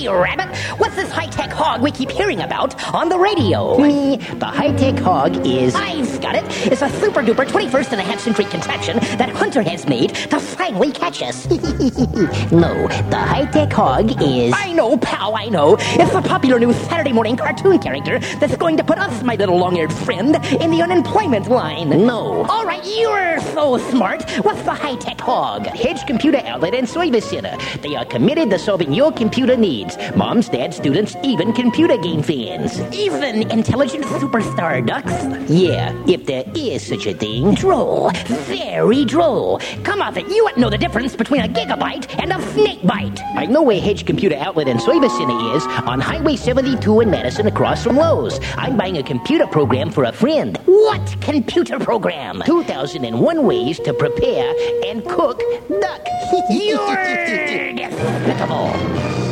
Hey, Rabbit, what's this high-tech hog we keep hearing about on the radio? The high-tech hog is... I've got it. It's a super-duper 21st and a half century contraption that Hunter has made to finally catch us. No, the high-tech hog is... I know, pal, I know. It's the popular new Saturday morning cartoon character that's going to put us, my little long-eared friend, in the unemployment line. No. All right, you're so smart. What's the high-tech hog? Hedge Computer Outlet and Service Center. They are committed to solving your computer needs. Moms, dads, students, even computer game fans. Even intelligent superstar ducks? Yeah, if there is such a thing. Droll. Very droll. Come off it. You wouldn't know the difference between a gigabyte and a snake bite. I know where Hedge Computer Outlet and Service Center is, on Highway 72 in Madison across from Lowe's. I'm buying a computer program for a friend. What computer program? 2001 ways to prepare and cook duck. You're despicable.